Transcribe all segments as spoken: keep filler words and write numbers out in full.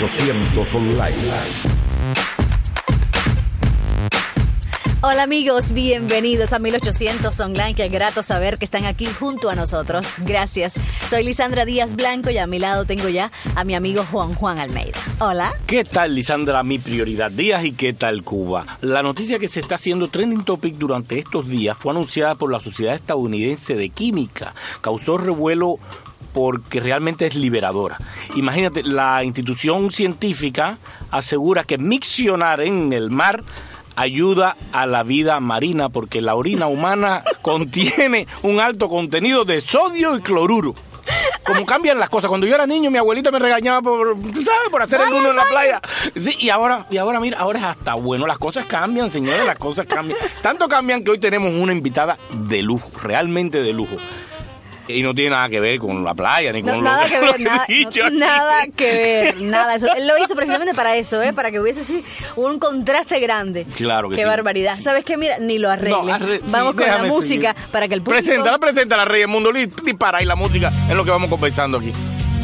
ochocientos Online. Hola amigos, bienvenidos a mil ochocientos Online. Qué grato saber que están aquí junto a nosotros. Gracias. Soy Lisandra Díaz Blanco y a mi lado tengo ya a mi amigo Juan Juan Almeida. Hola. ¿Qué tal, Lisandra? Mi prioridad Díaz y ¿qué tal Cuba? La noticia que se está haciendo trending topic durante estos días fue anunciada por la Sociedad Estadounidense de Química. Causó revuelo porque realmente es liberadora. Imagínate, la institución científica asegura que miccionar en el mar ayuda a la vida marina porque la orina humana contiene un alto contenido de sodio y cloruro. Como cambian las cosas. Cuando yo era niño, mi abuelita me regañaba por, ¿tú sabes? Por hacer el uno en la playa. Sí, y ahora, y ahora, mira, ahora es hasta bueno. Las cosas cambian, señores, las cosas cambian. Tanto cambian que hoy tenemos una invitada de lujo, realmente de lujo. Y no tiene nada que ver con la playa, ni con no, lo nada que, que ver, lo nada, dicho. No, nada que ver, nada. Eso. Él lo hizo precisamente para eso, ¿eh? Para que hubiese así un contraste grande. Claro que Qué sí. barbaridad. Sí. ¿Sabes qué? Mira, ni lo arregles. No, arre vamos sí, con la música seguir. Para que el público... Preséntala, preséntala, Rey del Mundo. Dispara ahí la música es lo que vamos conversando aquí.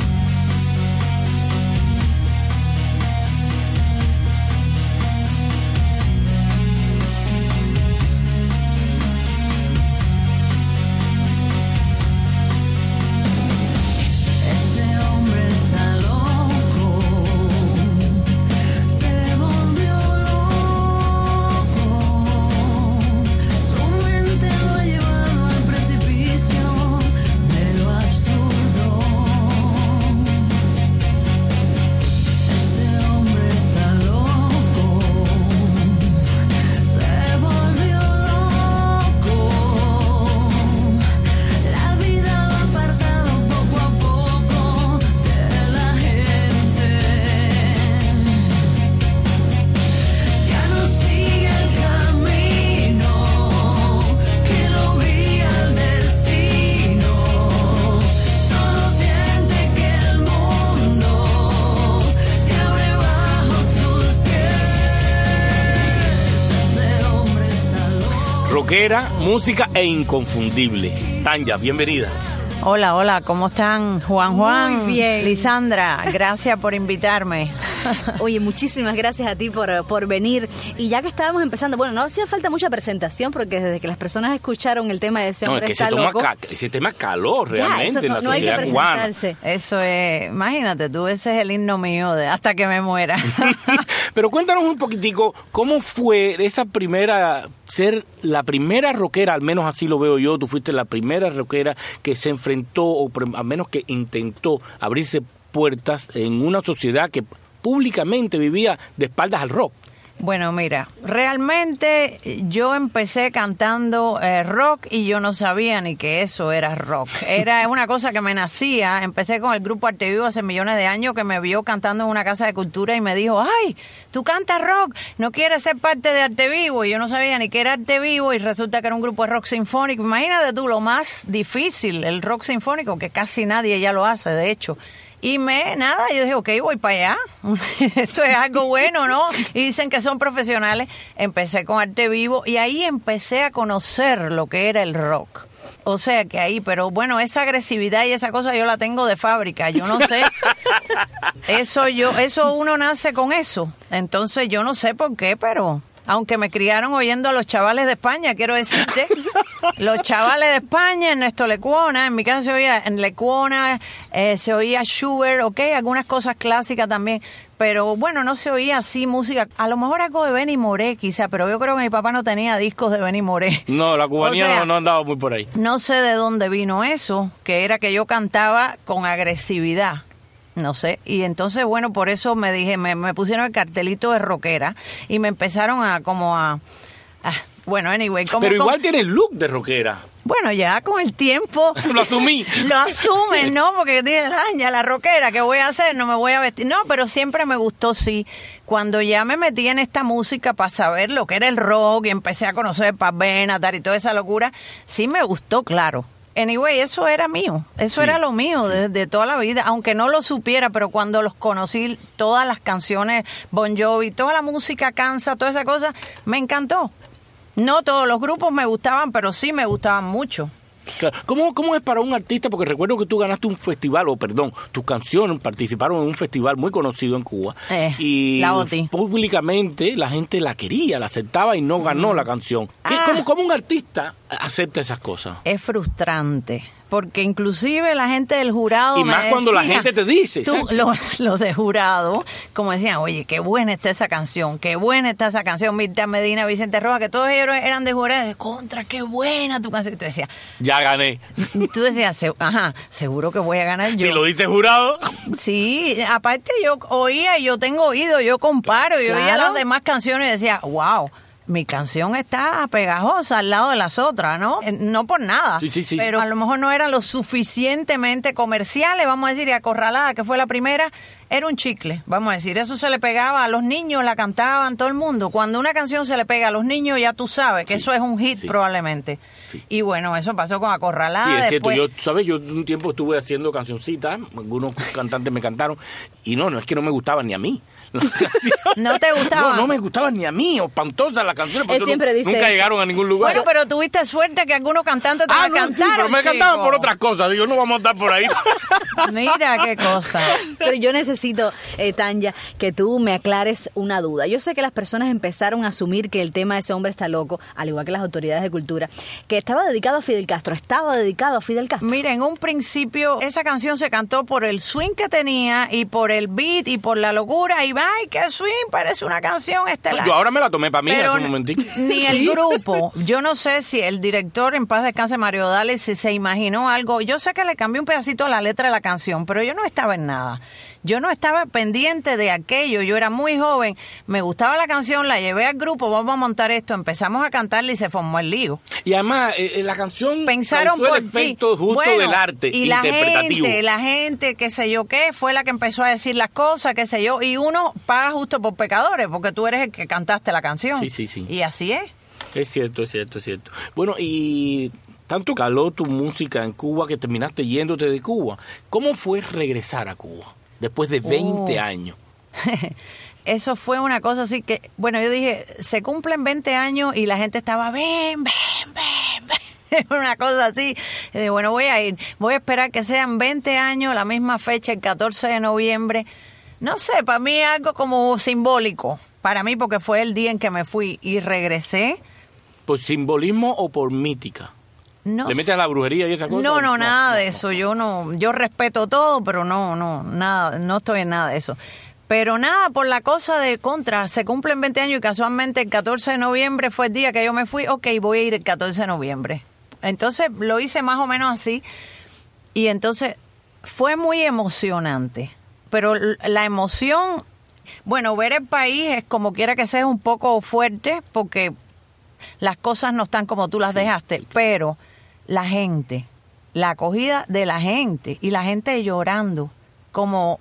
Rockera, música e inconfundible. Tanya, bienvenida. Hola, hola, ¿cómo están? Juan Juan, muy bien. Lisandra, gracias por invitarme. Oye, muchísimas gracias a ti por, por venir. Y ya que estábamos empezando, bueno, no hacía falta mucha presentación porque desde que las personas escucharon el tema de ese hombre no, es que está ese, toma loco, ca ese tema calor realmente ya, eso, en no, la no sociedad hay que cubana. Eso es, imagínate tú, ese es el himno mío de hasta que me muera. Pero cuéntanos un poquitico, ¿cómo fue esa primera, ser la primera rockera, al menos así lo veo yo, tú fuiste la primera rockera que se enfrentó, o al menos que intentó abrirse puertas en una sociedad que públicamente vivía de espaldas al rock? Bueno, mira, realmente yo empecé cantando eh, rock y yo no sabía ni que eso era rock. Era una cosa que me nacía. Empecé con el grupo Arte Vivo hace millones de años, que me vio cantando en una casa de cultura y me dijo, ay, tú cantas rock, ¿no quieres ser parte de Arte Vivo? Y yo no sabía ni qué era Arte Vivo y resulta que era un grupo de rock sinfónico. Imagínate tú, lo más difícil, el rock sinfónico, que casi nadie ya lo hace, de hecho. Y me, nada, yo dije, ok, voy para allá. Esto es algo bueno, ¿no? Y dicen que son profesionales. Empecé con Arte Vivo y ahí empecé a conocer lo que era el rock. O sea que ahí, pero bueno, esa agresividad y esa cosa yo la tengo de fábrica. Yo no sé. Eso yo, eso uno nace con eso. Entonces yo no sé por qué, pero... Aunque me criaron oyendo a los chavales de España, quiero decirte, los chavales de España, Ernesto Lecuona, en mi casa se oía en Lecuona, eh, se oía Schubert, ok, algunas cosas clásicas también, pero bueno, no se oía así música, a lo mejor algo de Benny Moré quizá, pero yo creo que mi papá no tenía discos de Benny Moré. No, la cubanía o sea, no, no andaba muy por ahí. No sé de dónde vino eso, que era que yo cantaba con agresividad. No sé, y entonces, bueno, por eso me dije, me, me pusieron el cartelito de rockera y me empezaron a como a... a bueno, anyway, como... Pero igual como, tiene el look de rockera. Bueno, ya con el tiempo... Lo asumí. Lo asumen, ¿no? Porque dije, ya la rockera, ¿qué voy a hacer? No me voy a vestir. No, pero siempre me gustó, sí. Cuando ya me metí en esta música para saber lo que era el rock y empecé a conocer Pat Benatar y toda esa locura, sí me gustó, claro. Anyway, eso era mío, eso sí, era lo mío desde sí. de toda la vida, aunque no lo supiera, pero cuando los conocí, todas las canciones, Bon Jovi, toda la música Kansas, toda esa cosa, me encantó. No todos los grupos me gustaban, pero sí me gustaban mucho. Claro. ¿Cómo, ¿Cómo es para un artista? Porque recuerdo que tú ganaste un festival, o perdón, tus canciones participaron en un festival muy conocido en Cuba. Eh, y la Oti. Públicamente la gente la quería, la aceptaba y no ganó mm. la canción. ¿Qué, ah. ¿cómo, ¿Cómo un artista acepta esas cosas? Es frustrante. Porque inclusive la gente del jurado y me más cuando decía, la gente te dice tú, los, los de jurado como decían, oye, qué buena está esa canción, qué buena está esa canción, Mirta Medina, Vicente Rojas, que todos ellos eran de jurado, de contra, qué buena tu canción. Y tú decías, ya gané. Tú decías, ajá, seguro que voy a ganar yo. Si lo dice jurado. Sí, aparte yo oía, yo tengo oído, yo comparo, yo claro. oía las demás canciones y decía, wow, mi canción está pegajosa al lado de las otras, ¿no? No por nada, sí, sí, sí, pero sí. a lo mejor no eran lo suficientemente comerciales, vamos a decir, y Acorralada, que fue la primera, era un chicle, vamos a decir, eso se le pegaba a los niños, la cantaban todo el mundo. Cuando una canción se le pega a los niños, ya tú sabes que sí, eso es un hit sí, probablemente. Sí. Y bueno, eso pasó con Acorralada. Sí, es después... cierto, yo, ¿sabes? Yo un tiempo estuve haciendo cancioncitas, algunos cantantes me cantaron, y no, no es que no me gustaban ni a mí. ¿No te gustaba? No, no me gustaba ni a mí, espantosas las canciones, porque Él siempre no, dice nunca eso. llegaron a ningún lugar. Bueno, pero tuviste suerte que algunos cantantes te ah, la no, cantaron, sí, pero me chico. cantaban por otras cosas, digo, no vamos a estar por ahí. Mira qué cosa. Pero yo necesito, eh, Tanya, que tú me aclares una duda. Yo sé que las personas empezaron a asumir que el tema de ese hombre está loco, al igual que las autoridades de cultura, que estaba dedicado a Fidel Castro, estaba dedicado a Fidel Castro. Mira, en un principio esa canción se cantó por el swing que tenía y por el beat y por la locura y ¡ay, qué swing! Parece una canción estelar. Yo ahora me la tomé para mí pero hace un momentito. Ni el grupo. Yo no sé si el director, en paz descanse, Mario Dales, si se imaginó algo. Yo sé que le cambió un pedacito a la letra de la canción, pero yo no estaba en nada. Yo no estaba pendiente de aquello, yo era muy joven, me gustaba la canción, la llevé al grupo, vamos a montar esto, empezamos a cantarla y se formó el lío. Y además, eh, la canción pensaron causó por el efecto ti. justo Bueno, del arte y la interpretativo. gente, la gente, qué sé yo qué, fue la que empezó a decir las cosas, qué sé yo, y uno paga justo por pecadores, porque tú eres el que cantaste la canción. Sí, sí, sí. Y así es. Es cierto, es cierto, es cierto. Bueno, y tanto caló tu música en Cuba que terminaste yéndote de Cuba. ¿Cómo fue regresar a Cuba después de veinte uh. años? Eso fue una cosa así que, bueno, yo dije, se cumplen veinte años y la gente estaba, ven, ven, ven, ven. Una cosa así. Y dije, bueno, voy a ir, voy a esperar que sean veinte años, la misma fecha, el catorce de noviembre. No sé, para mí es algo como simbólico. Para mí, porque fue el día en que me fui y regresé. ¿Por simbolismo o por mítica? No ¿Le metes a la brujería y esa cosa? No, no, no nada no, de no. eso. Yo no, yo respeto todo, pero no, no, nada, no estoy en nada de eso. Pero nada, por la cosa de contra, se cumplen veinte años y casualmente el catorce de noviembre fue el día que yo me fui, ok, voy a ir el catorce de noviembre. Entonces lo hice más o menos así y entonces fue muy emocionante, pero la emoción, bueno, ver el país es como quiera que sea un poco fuerte porque las cosas no están como tú las sí, dejaste, sí. Pero la gente, la acogida de la gente y la gente llorando como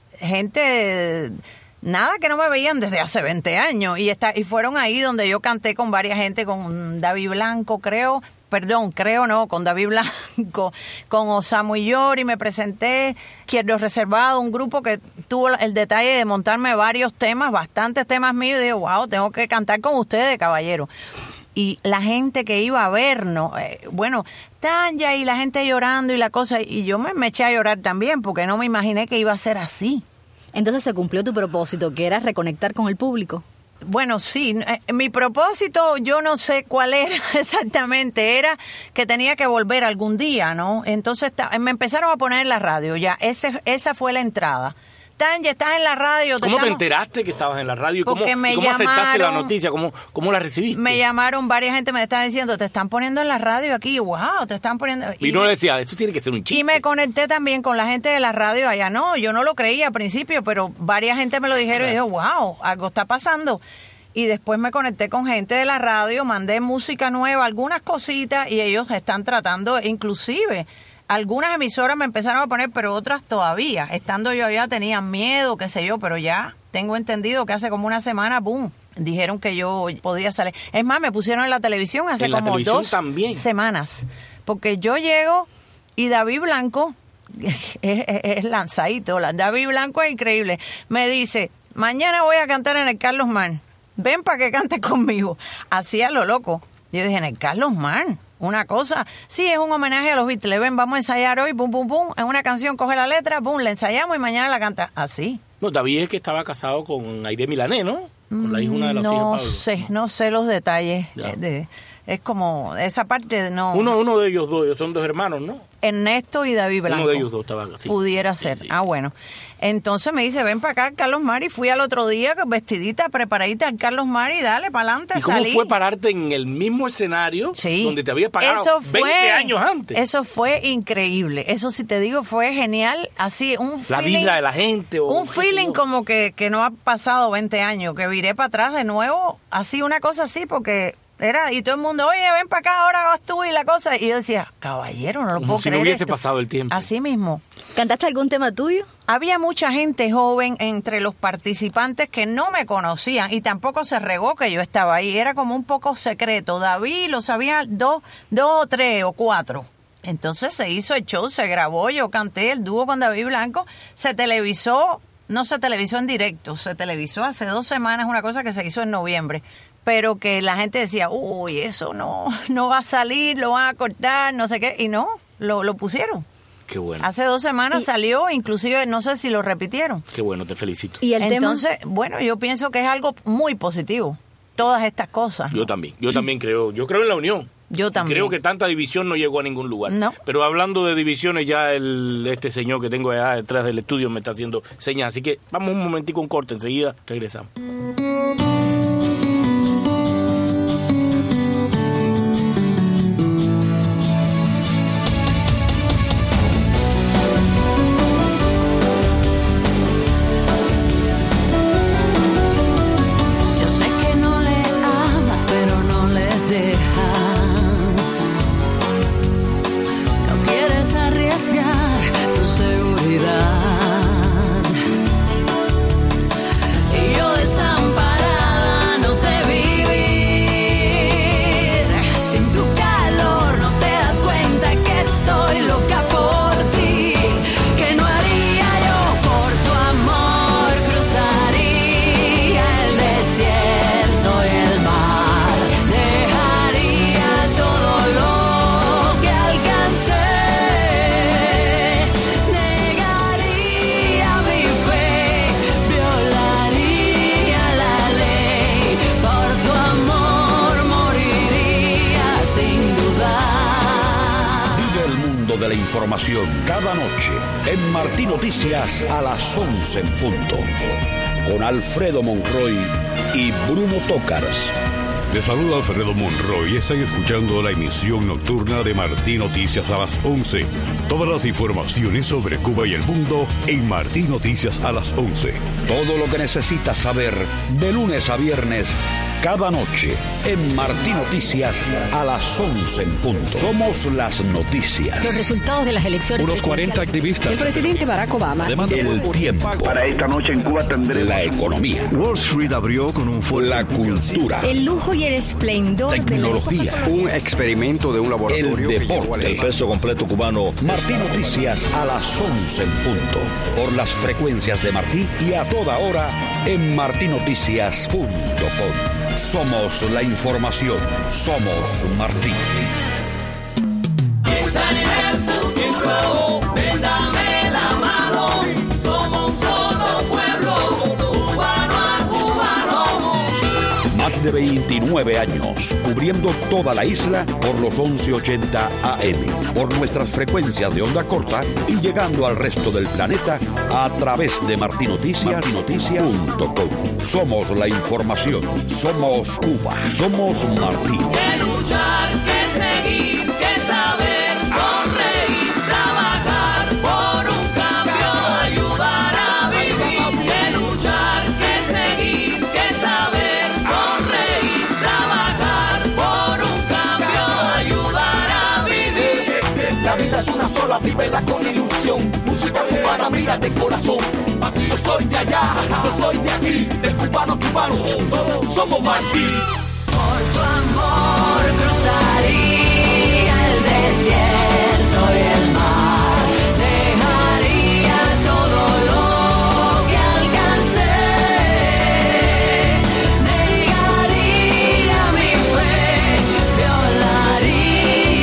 gente, nada que no me veían desde hace veinte años y está, y fueron ahí donde yo canté con varias gente, con David Blanco creo, perdón, creo no, con David Blanco, con Osamu y Yori me presenté, Izquierdo Reservado, un grupo que tuvo el detalle de montarme varios temas, bastantes temas míos y dije, wow, tengo que cantar con ustedes, caballero. Y la gente que iba a vernos, eh, bueno, Tanya y la gente llorando y la cosa, y yo me, me eché a llorar también porque no me imaginé que iba a ser así. Entonces se cumplió tu propósito, que era reconectar con el público. Bueno, sí, eh, mi propósito yo no sé cuál era exactamente, era que tenía que volver algún día, ¿no? Entonces ta, me empezaron a poner en la radio, ya, ese, esa fue la entrada. Tanya, estás en la radio. Te ¿Cómo estamos... te enteraste que estabas en la radio? ¿Y cómo, me y cómo llamaron, aceptaste la noticia? ¿Cómo, ¿Cómo la recibiste? Me llamaron, varias gente me estaba diciendo, te están poniendo en la radio aquí, wow, te están poniendo... Y, y no me... decía, eso tiene que ser un chiste. Y me conecté también con la gente de la radio allá. No, yo no lo creía al principio, pero varias gente me lo dijeron claro. Y dije, wow, algo está pasando. Y después me conecté con gente de la radio, mandé música nueva, algunas cositas, y ellos están tratando, inclusive... Algunas emisoras me empezaron a poner, pero otras todavía. Estando yo allá tenían miedo, qué sé yo, pero ya tengo entendido que hace como una semana, boom, dijeron que yo podía salir. Es más, me pusieron en la televisión hace como televisión dos también. semanas. Porque yo llego y David Blanco, es, es, es lanzadito, David Blanco es increíble, me dice, mañana voy a cantar en el Carlos Mann, ven para que cantes conmigo. Así a lo loco. Yo dije, en el Carlos Mann. Una cosa, sí, es un homenaje a los Beatles. Ven, vamos a ensayar hoy, pum, pum, pum. Es una canción, coge la letra, pum, la ensayamos y mañana la canta. Así. No, David es que estaba casado con Aide Milané, ¿no? Con la hija, una de las hijas de No Pablo. sé, no sé los detalles. Ya. De, es como, esa parte no. Uno, uno de ellos dos, ellos son dos hermanos, ¿no? Ernesto y David Blanco. Uno de ellos dos estaba así. Pudiera ser. Sí, sí. Ah, bueno. Entonces me dice, ven para acá, Carlos Mari. Fui al otro día vestidita, preparadita al Carlos Mari, dale, para adelante, ¿Y cómo salí. fue pararte en el mismo escenario Sí. donde te había pagado Eso fue- veinte años antes? Eso fue increíble. Eso, si te digo, fue genial. Así, un La feeling, vibra de la gente. O un qué sé feeling yo. como que, que no ha pasado veinte años, que viré para atrás de nuevo, así, una cosa así, porque era, y todo el mundo, oye, ven para acá, ahora vas tú y la cosa. Y yo decía, caballero, no lo Como puedo si no creer hubiese esto. pasado el tiempo. Así mismo. ¿Cantaste algún tema tuyo? Había mucha gente joven entre los participantes que no me conocían y tampoco se regó que yo estaba ahí. Era como un poco secreto. David lo sabía dos, dos o tres o cuatro. Entonces se hizo el show, se grabó, yo canté el dúo con David Blanco, se televisó, no se televisó en directo, se televisó hace dos semanas, una cosa que se hizo en noviembre, pero que la gente decía, uy, eso no, no va a salir, lo van a cortar, no sé qué, y no, lo, lo pusieron. Qué bueno. Hace dos semanas Y- salió, inclusive no sé si lo repitieron. Qué bueno, te felicito. Y el Entonces, tema... bueno, yo pienso que es algo muy positivo, todas estas cosas. Yo también, yo también creo, yo creo en la unión. Yo Y también. Creo que tanta división no llegó a ningún lugar. No. Pero hablando de divisiones, ya el este señor que tengo allá detrás del estudio me está haciendo señas. Así que vamos un momentico, un corte, enseguida regresamos. Yo sé que no le amas, pero no le dejas. No quieres arriesgar tu seguridad. Y yo desamparada no sé vivir. Sin tu calor no te das cuenta que estoy loca por ti. Que no haría yo por tu amor. Cruzaría el desierto y el mar. Dejaría todo lo que alcancé. Negaría mi fe. Violaría la ley. Por tu amor moriría sin dudar. Vive el mundo de la información cada noche en Martín Noticias a las once en punto. Con Alfredo Monroy y Bruno Tócars. Les saluda Alfredo Monroy y están escuchando la emisión nocturna de Martín Noticias a las once. Todas las informaciones sobre Cuba y el mundo en Martín Noticias a las once. Todo lo que necesitas saber de lunes a viernes cada noche en Martín Noticias a las once en punto. Somos las noticias. Los resultados de las elecciones Unos cuarenta activistas. El presidente Barack Obama. Además, El tiempo. Para esta noche en Cuba tendremos La economía. Wall Street abrió con un fuerte La cultura. El lujo y el esplendor Tecnología. Un experimento de un El laboratorio que llegó al deporte. peso completo cubano. Martín Noticias a las once en punto. Por las frecuencias de Martí y a toda hora en martín noticias punto com. Somos la información. Somos Martín. Véndame la mano, somos un solo pueblo, cubano a cubano. Más de veintinueve años cubriendo toda la isla por los once ochenta A M, por nuestras frecuencias de onda corta y llegando al resto del planeta a través de martín noticias punto com. Somos la información, somos Cuba, somos Martín. Que luchar, que seguir, que saber, sonreír, trabajar por un cambio, ayudar a vivir. Que luchar, que seguir, que saber, sonreír, trabajar por un cambio, ayudar a vivir. La vida es una sola, vívela con ilusión. Música cubana, mira de corazón. Papi, yo soy de allá, yo soy de aquí, del cubano cubano, todos somos Martín. Por tu amor cruzaría el desierto y el mar. Dejaría todo lo que alcancé. Negaría mi fe. Violaría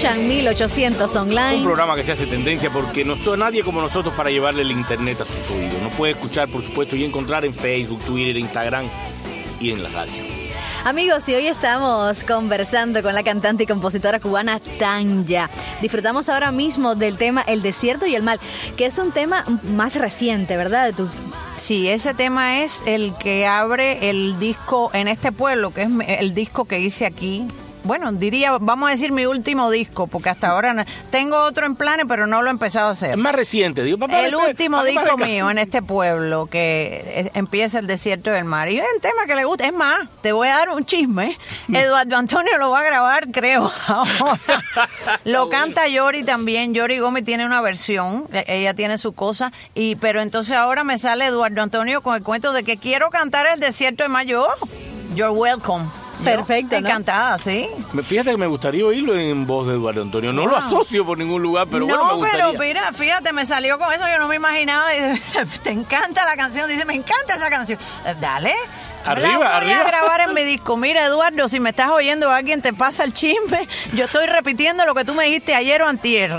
escuchan mil ochocientos online. Un programa que se hace tendencia porque no soy nadie como nosotros para llevarle el internet a sus oídos. Nos puede escuchar, por supuesto, y encontrar en Facebook, Twitter, Instagram y en la radio. Amigos, y hoy estamos conversando con la cantante y compositora cubana Tanya. Disfrutamos ahora mismo del tema El desierto y el mal, que es un tema más reciente, ¿verdad? De tu... Sí, ese tema es el que abre el disco En este pueblo, que es el disco que hice aquí. Bueno, diría, vamos a decir mi último disco, porque hasta ahora no, tengo otro en planes, pero no lo he empezado a hacer. Es más reciente, digo. Para el parecer, último para disco parecer. mío En este pueblo, que empieza El desierto del mar. Y es un tema que le gusta. Es más, te voy a dar un chisme. Eduardo Antonio lo va a grabar, creo, ahora. Lo canta Yori también. Yori Gómez tiene una versión, ella tiene su cosa. y Pero entonces ahora me sale Eduardo Antonio con el cuento de que quiero cantar El desierto del mar. Yo, you're welcome. Perfecto, ¿no? Encantada, sí. Fíjate que me gustaría oírlo en voz de Eduardo Antonio. No wow. lo asocio por ningún lugar, pero no, bueno, me gustaría. No, pero mira, fíjate, me salió con eso, yo no me imaginaba. Te encanta la canción, dice, me encanta esa canción. Dale. Arriba, la voy arriba. a grabar en mi disco. Mira, Eduardo, si me estás oyendo, alguien te pasa el chisme, yo estoy repitiendo lo que tú me dijiste ayer o antier.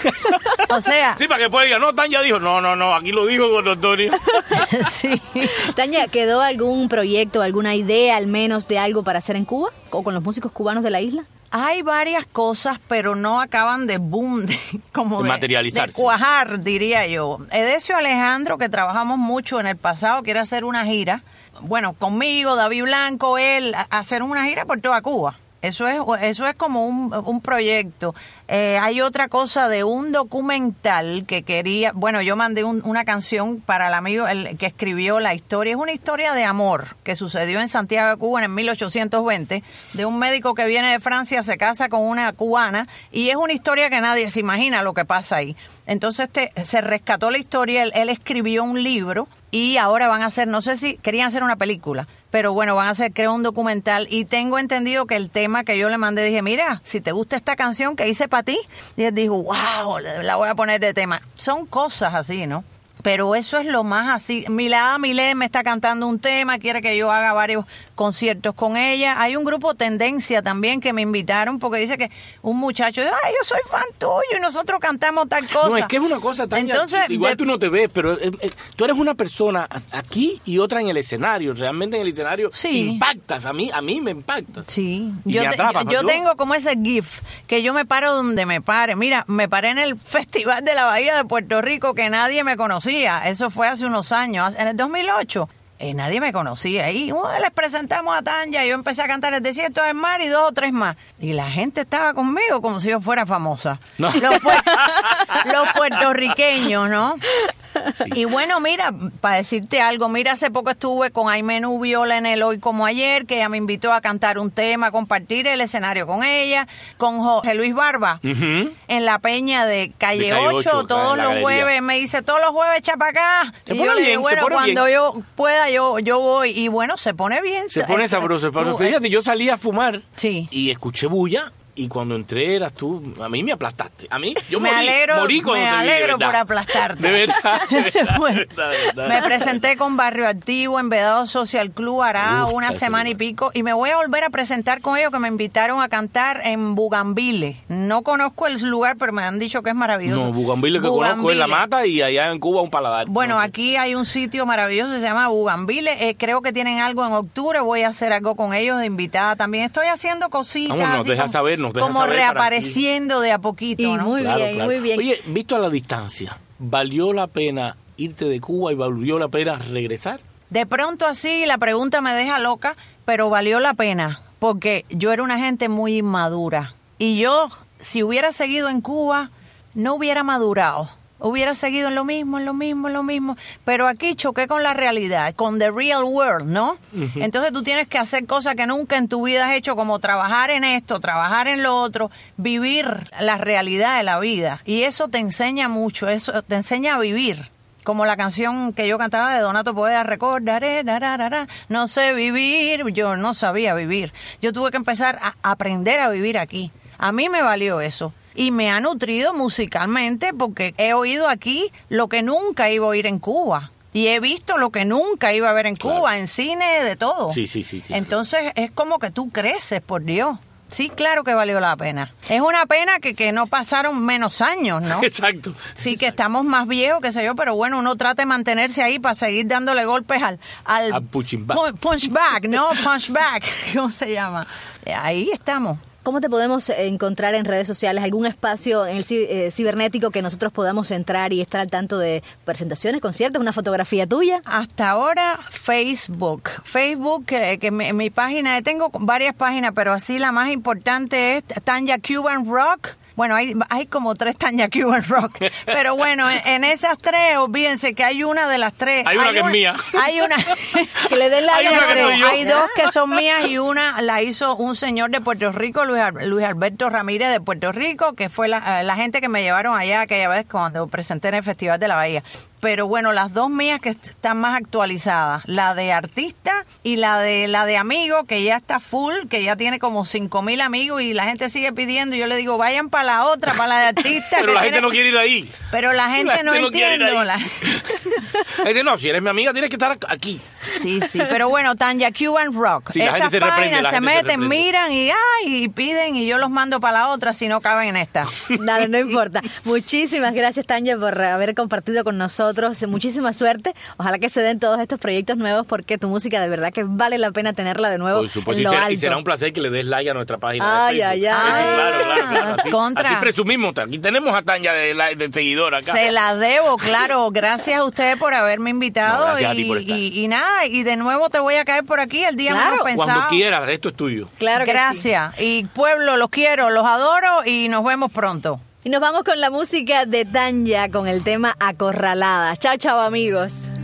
O sea... Sí, para que pueda decir, no, Tanya dijo, no, no, no, aquí lo dijo Eduardo Antonio. Sí. Tanya, ¿quedó algún proyecto, alguna idea al menos de algo para hacer en Cuba? ¿O con los músicos cubanos de la isla? Hay varias cosas, pero no acaban de boom, de, como de, de materializarse. De cuajar, diría yo. Edesio Alejandro, que trabajamos mucho en el pasado, quiere hacer una gira. Bueno, conmigo, David Blanco, él, a hacer una gira por toda Cuba. Eso es, eso es como un, un proyecto. Eh, hay otra cosa de un documental que quería... Bueno, yo mandé un, una canción para el amigo el que escribió la historia. Es una historia de amor que sucedió en Santiago de Cuba en mil ochocientos veinte, de un médico que viene de Francia, se casa con una cubana, y es una historia que nadie se imagina lo que pasa ahí. Entonces este, se rescató la historia, él, él escribió un libro y ahora van a hacer, no sé si querían hacer una película, pero bueno, van a hacer, creo, un documental. Y tengo entendido que el tema que yo le mandé, dije, mira, si te gusta esta canción que hice para ti, y él dijo, wow, la voy a poner de tema. Son cosas así, ¿no? Pero eso es lo más así. Milada Milé me está cantando un tema, quiere que yo haga varios conciertos con ella. Hay un grupo Tendencia también que me invitaron porque dice que un muchacho, ay, yo soy fan tuyo y nosotros cantamos tal cosa. No, es que es una cosa tan... Entonces, igual de, tú no te ves, pero eh, eh, tú eres una persona aquí y otra en el escenario. Realmente en el escenario sí. impactas. A mí a mí me impactas. Sí. Y yo me atrapas, te, yo, yo tengo como ese gif que yo me paro donde me pare. Mira, me paré en el Festival de la Bahía de Puerto Rico que nadie me conocía. Eso fue hace unos años, en el dos mil ocho. Eh, nadie me conocía. Y uh, les presentamos a Tanya. Y yo empecé a cantar El desierto del mar y dos o tres más. Y la gente estaba conmigo como si yo fuera famosa. No. Los, los puertorriqueños, ¿no? Sí. Y bueno, mira, para decirte algo, mira, hace poco estuve con Aymenú Viola en el Hoy Como Ayer, que ella me invitó a cantar un tema, a compartir el escenario con ella, con Jorge Luis Barba, uh-huh. en la peña de Calle, de Calle ocho, ocho, todos los jueves, me dice, todos los jueves echa para acá. Se y pone yo bien, le digo, bueno, cuando bien. yo pueda, yo yo voy. Y bueno, se pone bien. Se pone sabroso. Tú, fíjate, yo salí a fumar sí. y escuché bulla. Y cuando entré eras tú, a mí me aplastaste. A mí, yo me morí, alegro, morí cuando me te vi, alegro de verdad. por aplastarte. De verdad, de verdad, bueno, de verdad, de verdad. Me presenté con Barrio Activo en Vedado Social Club hará Uf, una semana y pico. Y me voy a volver a presentar con ellos, que me invitaron a cantar en Bugambile. No conozco el lugar, pero me han dicho que es maravilloso. No, Bugambile que Bugambile. conozco es La Mata y allá en Cuba un paladar. Bueno, no sé. Aquí hay un sitio maravilloso que se llama Bugambile. Eh, creo que tienen algo en octubre. Voy a hacer algo con ellos de invitada. También estoy haciendo cositas. Vamos, nos deja como, saber, nos deja como saber reapareciendo de a poquito, y ¿no? muy claro, bien, claro. muy bien. Oye, visto a la distancia, ¿valió la pena irte de Cuba y valió la pena regresar? De pronto así, la pregunta me deja loca, pero valió la pena, porque yo era una gente muy inmadura. Y yo, si hubiera seguido en Cuba, no hubiera madurado. Hubiera seguido en lo mismo, en lo mismo, en lo mismo. Pero aquí choqué con la realidad, con the real world, ¿no? Uh-huh. Entonces tú tienes que hacer cosas que nunca en tu vida has hecho, como trabajar en esto, trabajar en lo otro, vivir la realidad de la vida. Y eso te enseña mucho, eso te enseña a vivir. Como la canción que yo cantaba de Donato Poveda, recordaré, rararara, no sé vivir. Yo no sabía vivir. Yo tuve que empezar a aprender a vivir aquí. A mí me valió eso. Y me ha nutrido musicalmente porque he oído aquí lo que nunca iba a oír en Cuba. Y he visto lo que nunca iba a ver en claro. Cuba, en cine, de todo. Sí, sí, sí, sí. Entonces es como que tú creces, por Dios. Sí, claro que valió la pena. Es una pena que, que no pasaron menos años, ¿no? Exacto. Sí, que estamos más viejos, qué sé yo, pero bueno, uno trata de mantenerse ahí para seguir dándole golpes al... Al, al punching back. Pu- punch back, ¿no? Punch back, ¿cómo se llama? Ahí estamos. ¿Cómo te podemos encontrar en redes sociales? ¿Algún espacio en el ci- eh, cibernético que nosotros podamos entrar y estar al tanto de presentaciones, conciertos, una fotografía tuya? Hasta ahora, Facebook. Facebook, que, que mi, mi página, tengo varias páginas, pero así la más importante es Tanya Cuban Rock. Bueno, hay, hay como tres Tanya Cuban Rock. Pero bueno, en, en esas tres, olvídense que hay una de las tres. Hay una que es mía. Hay una que le den la Hay una que soy yo. Hay dos que son mías y una la hizo un señor de Puerto Rico, Luis, Al- Luis Alberto Ramírez de Puerto Rico, que fue la, la gente que me llevaron allá aquella vez cuando presenté en el Festival de la Bahía. Pero bueno, las dos mías que están más actualizadas, la de artista y la de la de amigo, que ya está full, que ya tiene como cinco mil amigos y la gente sigue pidiendo. Y yo le digo, vayan para la otra, para la de artista. Pero que la tiene... gente no quiere ir ahí. Pero la gente, La gente no no quiere ir entiende. ahí. La... La gente, no, si eres mi amiga tienes que estar aquí. Sí, sí, pero bueno, Tanya Cuban Rock. Sí, la gente Esas se reprende, páginas la se gente se meten, reprende. miran y, ay, y piden y yo los mando para la otra si no caben en esta. Dale, no importa. Muchísimas gracias, Tanya, por haber compartido con nosotros. Muchísima suerte. Ojalá que se den todos estos proyectos nuevos porque tu música de verdad que vale la pena tenerla de nuevo Por supuesto, en y lo será, y alto. será un placer que le des like a nuestra página. Ay, de ay, Facebook. ay. Sí, claro, claro, claro. Así, Contra. así presumimos. Aquí tenemos a Tanya de, la- de seguidora acá. Se la debo, claro. Gracias a ustedes por haberme invitado. No, gracias a y, ti por estar. y, y nada, y de nuevo te voy a caer por aquí el día Claro. menos pensado. Cuando quieras, esto es tuyo. Claro que sí. Gracias. Y pueblo, los quiero, los adoro y nos vemos pronto. Y nos vamos con la música de Tanya con el tema Acorralada. Chao, chao, amigos.